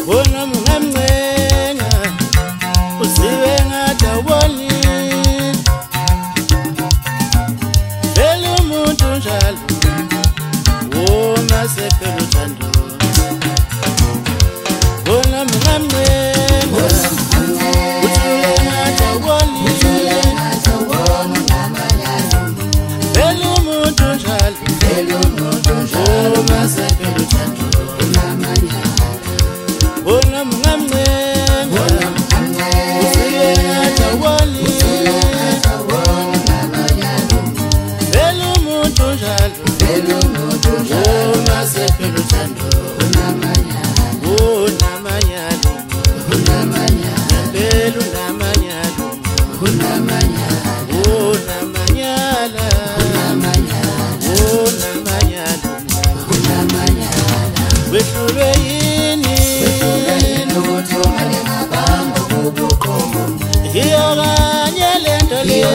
Bona mungamncenga uziwe ngadawoni vele umuntu njalo woma sephela uthando bona mungamncenga uziwe ngadawoni vele umuntu njalo woma sephela uthando bona mungamncenga uziwe ngadawoni vele umuntu njalo woma sephela uthando unamanyalo ngempela unamanyalo unamanyala unamanyalo wehlulwe yini iyo kanye lento leyo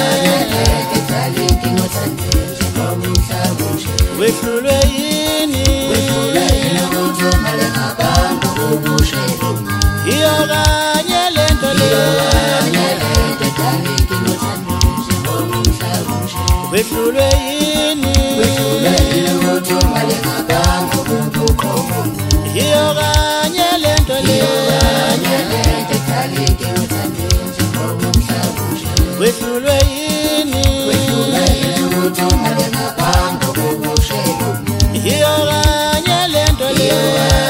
wehlulwe yini iyo kanye lento leyo wehlulwe yini iyo kanye lento leyo wehlulwe yini iyo kanye lento leyo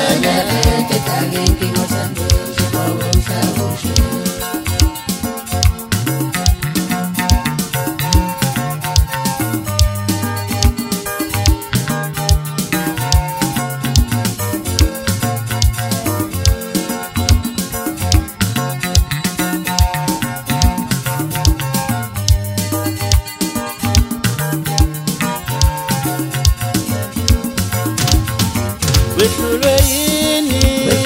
wehlulwe yini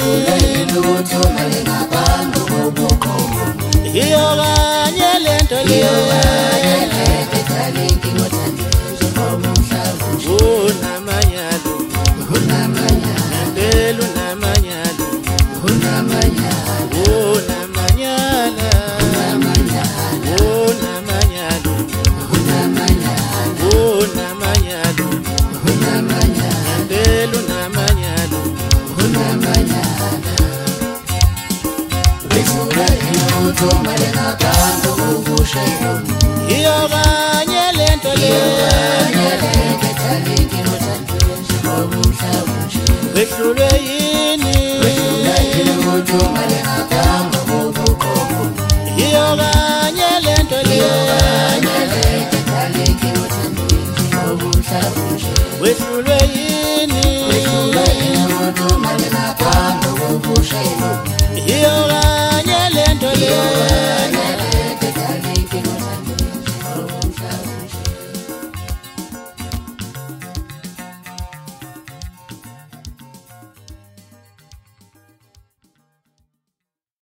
iyo kanye lento leyo unamanyalo ngempela unamanyalo unamanyala unamanyalo unamanyalo ngempela unamanyalo iyo kanye lento leyo wehlulwe yini iyo kanye lento leyo wehlulwe yini iyo kanye lento leyo